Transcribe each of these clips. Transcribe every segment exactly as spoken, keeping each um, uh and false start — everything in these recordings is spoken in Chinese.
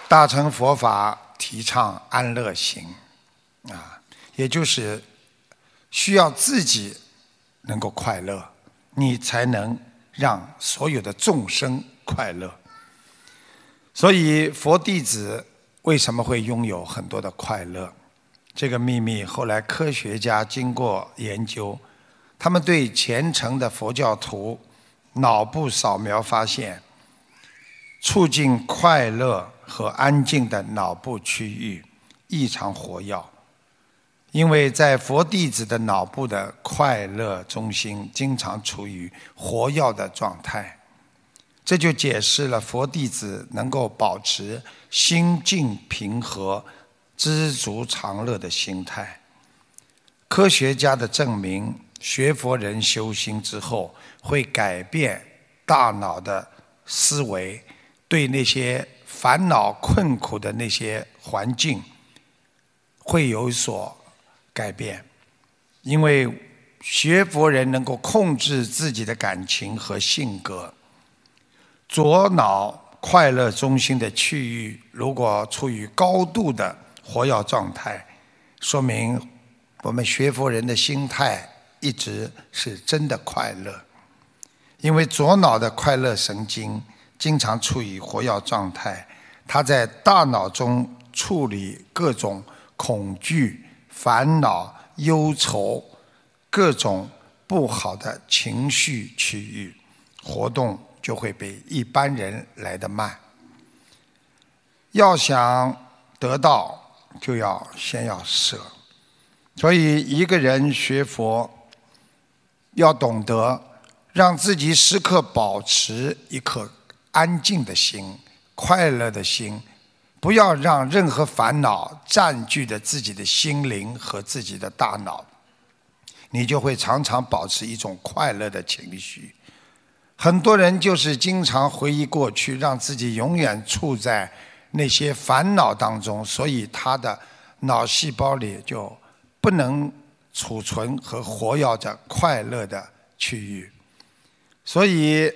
大乘佛法提倡安乐行啊，也就是需要自己能够快乐，你才能让所有的众生快乐。所以佛弟子为什么会拥有很多的快乐？这个秘密后来科学家经过研究，他们对虔诚的佛教徒脑部扫描发现，促进快乐和安静的脑部区域异常活跃。因为在佛弟子的脑部的快乐中心经常处于活跃的状态，这就解释了佛弟子能够保持心静平和、知足常乐的心态。科学家的证明，学佛人修心之后会改变大脑的思维，对那些烦恼困苦的那些环境会有所改变。因为学佛人能够控制自己的感情和性格。左脑快乐中心的区域如果处于高度的活跃状态，说明我们学佛人的心态一直是真的快乐。因为左脑的快乐神经经常处于活跃状态，它在大脑中处理各种恐惧、烦恼、忧愁、各种不好的情绪区域，活动就会比一般人来得慢。要想得到，就要先要舍。所以一个人学佛，要懂得让自己时刻保持一颗安静的心、快乐的心，不要让任何烦恼占据着自己的心灵和自己的大脑，你就会常常保持一种快乐的情绪。很多人就是经常回忆过去，让自己永远处在那些烦恼当中，所以他的脑细胞里就不能储存和活跃着快乐的区域。所以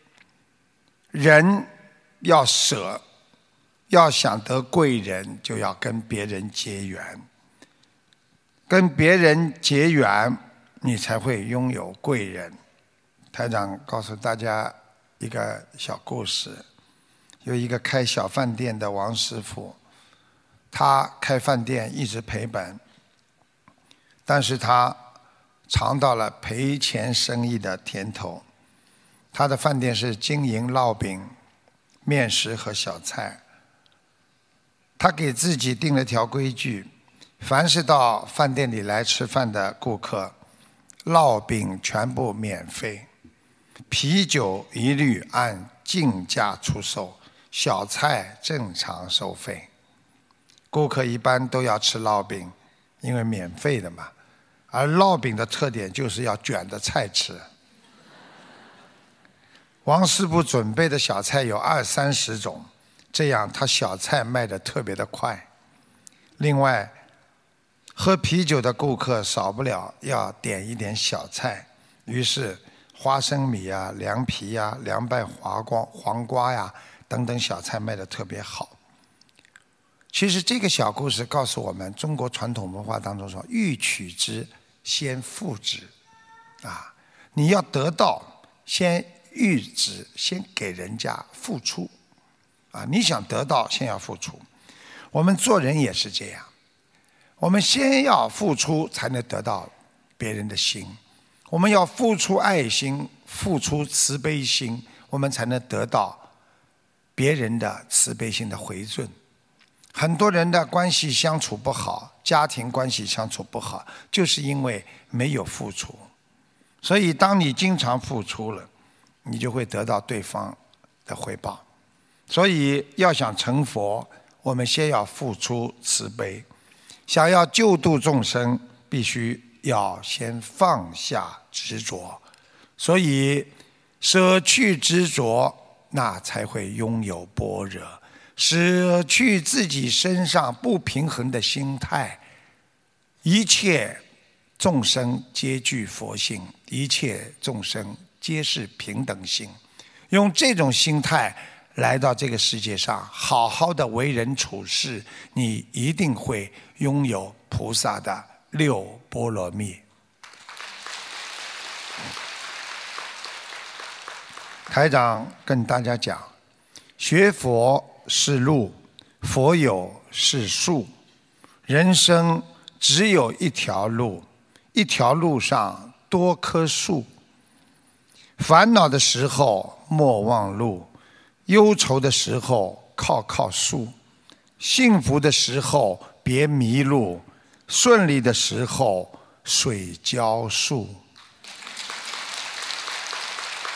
人要舍，要想得贵人，就要跟别人结缘。跟别人结缘，你才会拥有贵人。台长告诉大家一个小故事，有一个开小饭店的王师傅，他开饭店一直赔本，但是他尝到了赔钱生意的甜头。他的饭店是经营烙饼、面食和小菜。他给自己定了条规矩，凡是到饭店里来吃饭的顾客，烙饼全部免费，啤酒一律按进价出售，小菜正常收费。顾客一般都要吃烙饼，因为免费的嘛，而烙饼的特点就是要卷着菜吃。王师傅准备的小菜有二三十种，这样他小菜卖得特别的快。另外，喝啤酒的顾客少不了要点一点小菜，于是花生米啊、凉皮呀、凉拌黄瓜、黄瓜呀等等小菜卖得特别好。其实这个小故事告诉我们，中国传统文化当中说，欲取之先付之啊，你要得到，先欲之，先给人家付出啊，你想得到，先要付出。我们做人也是这样，我们先要付出，才能得到别人的心。我们要付出爱心，付出慈悲心，我们才能得到别人的慈悲心的回赠。很多人的关系相处不好，家庭关系相处不好，就是因为没有付出。所以当你经常付出了，你就会得到对方的回报。所以要想成佛，我们先要付出慈悲。想要救度众生，必须要先放下执着。所以舍去执着，那才会拥有般若。舍去自己身上不平衡的心态，一切众生皆具佛性，一切众生皆是平等性。用这种心态来到这个世界上，好好的为人处事，你一定会拥有菩萨的六波罗蜜。台长跟大家讲，学佛是路，佛有是树，人生只有一条路，一条路上多棵树。烦恼的时候莫忘路，忧愁的时候靠靠树，幸福的时候别迷路，顺利的时候水浇树。